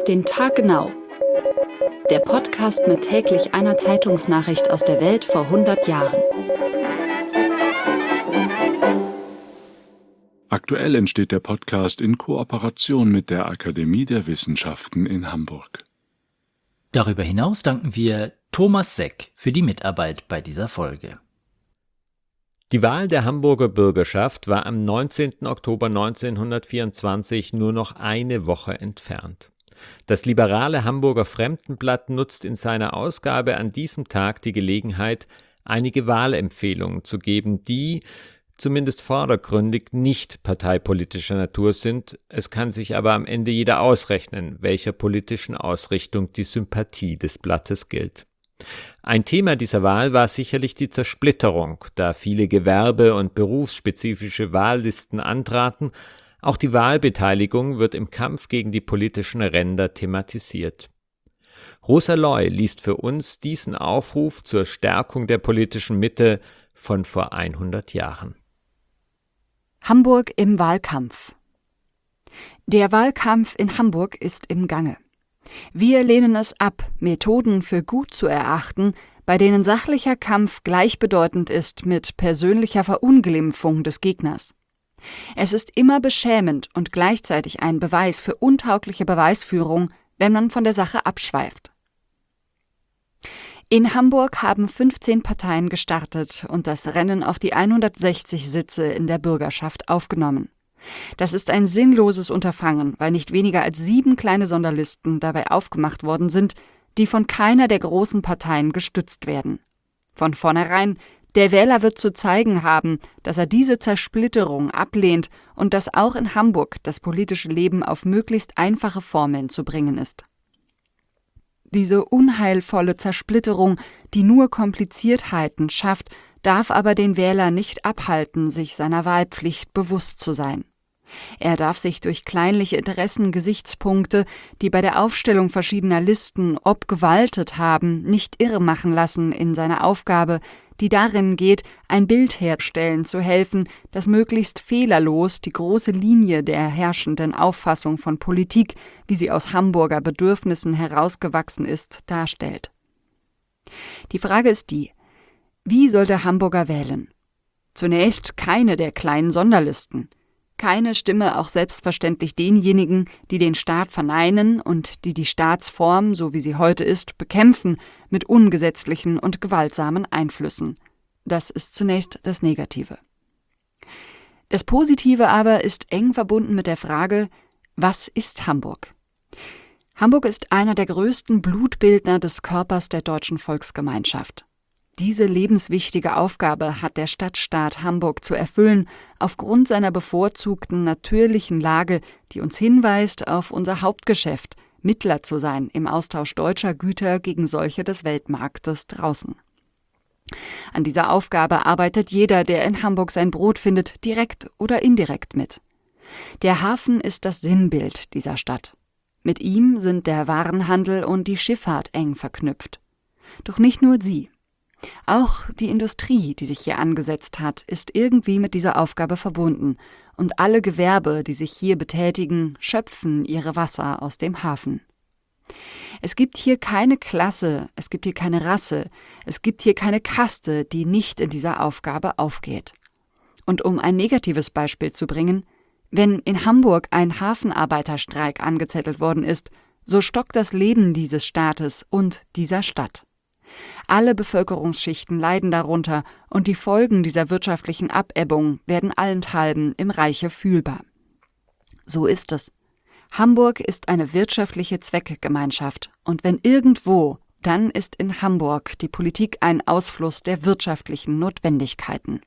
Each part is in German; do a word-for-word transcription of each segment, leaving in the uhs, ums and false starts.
den Tag genau. Der Podcast mit täglich einer Zeitungsnachricht aus der Welt vor hundert Jahren. Aktuell entsteht der Podcast in Kooperation mit der Akademie der Wissenschaften in Hamburg. Darüber hinaus danken wir Thomas Seck für die Mitarbeit bei dieser Folge. Die Wahl der Hamburger Bürgerschaft war am neunzehnten Oktober neunzehnhundertvierundzwanzig nur noch eine Woche entfernt. Das liberale Hamburger Fremdenblatt nutzt in seiner Ausgabe an diesem Tag die Gelegenheit, einige Wahlempfehlungen zu geben, die, zumindest vordergründig, nicht parteipolitischer Natur sind. Es kann sich aber am Ende jeder ausrechnen, welcher politischen Ausrichtung die Sympathie des Blattes gilt. Ein Thema dieser Wahl war sicherlich die Zersplitterung, da viele gewerbe- und berufsspezifische Wahllisten antraten. Auch die Wahlbeteiligung wird im Kampf gegen die politischen Ränder thematisiert. Rosa Loy liest für uns diesen Aufruf zur Stärkung der politischen Mitte von vor hundert Jahren. Hamburg im Wahlkampf. Der Wahlkampf in Hamburg ist im Gange. Wir lehnen es ab, Methoden für gut zu erachten, bei denen sachlicher Kampf gleichbedeutend ist mit persönlicher Verunglimpfung des Gegners. Es ist immer beschämend und gleichzeitig ein Beweis für untaugliche Beweisführung, wenn man von der Sache abschweift. In Hamburg haben fünfzehn Parteien gestartet und das Rennen auf die hundertsechzig Sitze in der Bürgerschaft aufgenommen. Das ist ein sinnloses Unterfangen, weil nicht weniger als sieben kleine Sonderlisten dabei aufgemacht worden sind, die von keiner der großen Parteien gestützt werden. Von vornherein, der Wähler wird zu zeigen haben, dass er diese Zersplitterung ablehnt und dass auch in Hamburg das politische Leben auf möglichst einfache Formeln zu bringen ist. Diese unheilvolle Zersplitterung, die nur Kompliziertheiten schafft, darf aber den Wähler nicht abhalten, sich seiner Wahlpflicht bewusst zu sein. Er darf sich durch kleinliche Interessengesichtspunkte, die bei der Aufstellung verschiedener Listen obgewaltet haben, nicht irre machen lassen in seiner Aufgabe, die darin geht, ein Bild herstellen zu helfen, das möglichst fehlerlos die große Linie der herrschenden Auffassung von Politik, wie sie aus Hamburger Bedürfnissen herausgewachsen ist, darstellt. Die Frage ist die: Wie soll der Hamburger wählen? Zunächst keine der kleinen Sonderlisten. Keine Stimme auch selbstverständlich denjenigen, die den Staat verneinen und die die Staatsform, so wie sie heute ist, bekämpfen mit ungesetzlichen und gewaltsamen Einflüssen. Das ist zunächst das Negative. Das Positive aber ist eng verbunden mit der Frage: Was ist Hamburg? Hamburg ist einer der größten Blutbildner des Körpers der deutschen Volksgemeinschaft. Diese lebenswichtige Aufgabe hat der Stadtstaat Hamburg zu erfüllen, aufgrund seiner bevorzugten natürlichen Lage, die uns hinweist auf unser Hauptgeschäft, Mittler zu sein im Austausch deutscher Güter gegen solche des Weltmarktes draußen. An dieser Aufgabe arbeitet jeder, der in Hamburg sein Brot findet, direkt oder indirekt mit. Der Hafen ist das Sinnbild dieser Stadt. Mit ihm sind der Warenhandel und die Schifffahrt eng verknüpft. Doch nicht nur sie. Auch die Industrie, die sich hier angesetzt hat, ist irgendwie mit dieser Aufgabe verbunden, und alle Gewerbe, die sich hier betätigen, schöpfen ihre Wasser aus dem Hafen. Es gibt hier keine Klasse, es gibt hier keine Rasse, es gibt hier keine Kaste, die nicht in dieser Aufgabe aufgeht. Und um ein negatives Beispiel zu bringen: Wenn in Hamburg ein Hafenarbeiterstreik angezettelt worden ist, so stockt das Leben dieses Staates und dieser Stadt. Alle Bevölkerungsschichten leiden darunter und die Folgen dieser wirtschaftlichen Abebbung werden allenthalben im Reiche fühlbar. So ist es. Hamburg ist eine wirtschaftliche Zweckgemeinschaft, und wenn irgendwo, dann ist in Hamburg die Politik ein Ausfluss der wirtschaftlichen Notwendigkeiten.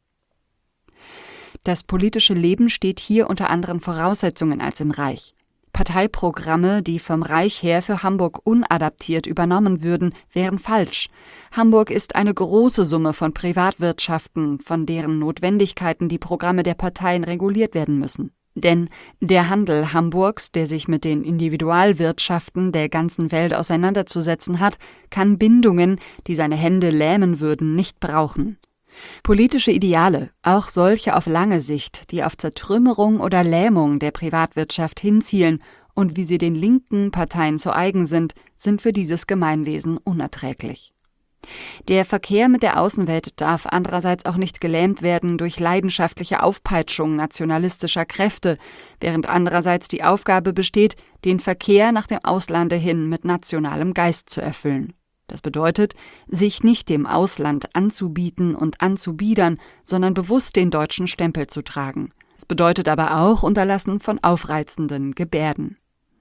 Das politische Leben steht hier unter anderen Voraussetzungen als im Reich. Parteiprogramme, die vom Reich her für Hamburg unadaptiert übernommen würden, wären falsch. Hamburg ist eine große Summe von Privatwirtschaften, von deren Notwendigkeiten die Programme der Parteien reguliert werden müssen. Denn der Handel Hamburgs, der sich mit den Individualwirtschaften der ganzen Welt auseinanderzusetzen hat, kann Bindungen, die seine Hände lähmen würden, nicht brauchen. Politische Ideale, auch solche auf lange Sicht, die auf Zertrümmerung oder Lähmung der Privatwirtschaft hinzielen und wie sie den linken Parteien zu eigen sind, sind für dieses Gemeinwesen unerträglich. Der Verkehr mit der Außenwelt darf andererseits auch nicht gelähmt werden durch leidenschaftliche Aufpeitschung nationalistischer Kräfte, während andererseits die Aufgabe besteht, den Verkehr nach dem Auslande hin mit nationalem Geist zu erfüllen. Das bedeutet, sich nicht dem Ausland anzubieten und anzubiedern, sondern bewusst den deutschen Stempel zu tragen. Es bedeutet aber auch Unterlassen von aufreizenden Gebärden.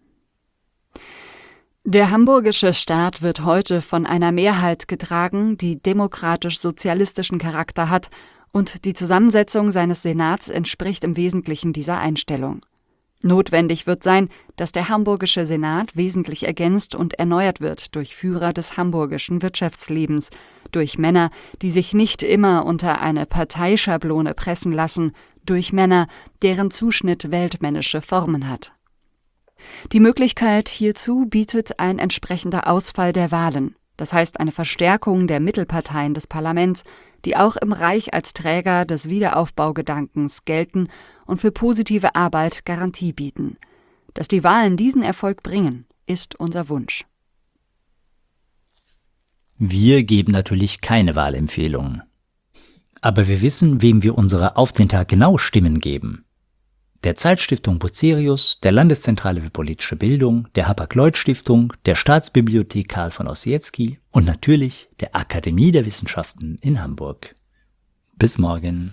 Der hamburgische Staat wird heute von einer Mehrheit getragen, die demokratisch-sozialistischen Charakter hat, und die Zusammensetzung seines Senats entspricht im Wesentlichen dieser Einstellung. Notwendig wird sein, dass der hamburgische Senat wesentlich ergänzt und erneuert wird durch Führer des hamburgischen Wirtschaftslebens, durch Männer, die sich nicht immer unter eine Parteischablone pressen lassen, durch Männer, deren Zuschnitt weltmännische Formen hat. Die Möglichkeit hierzu bietet ein entsprechender Ausfall der Wahlen, das heißt eine Verstärkung der Mittelparteien des Parlaments, die auch im Reich als Träger des Wiederaufbaugedankens gelten und für positive Arbeit Garantie bieten. Dass die Wahlen diesen Erfolg bringen, ist unser Wunsch. Wir geben natürlich keine Wahlempfehlungen. Aber wir wissen, wem wir unsere auf den Tag genau Stimmen geben. Der Zeitstiftung Bucerius, der Landeszentrale für politische Bildung, der Hapag-Lloyd-Stiftung, der Staatsbibliothek Karl von Ossietzky und natürlich der Akademie der Wissenschaften in Hamburg. Bis morgen.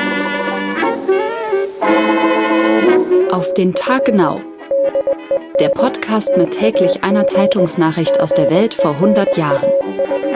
Auf den Tag genau. Der Podcast mit täglich einer Zeitungsnachricht aus der Welt vor hundert Jahren.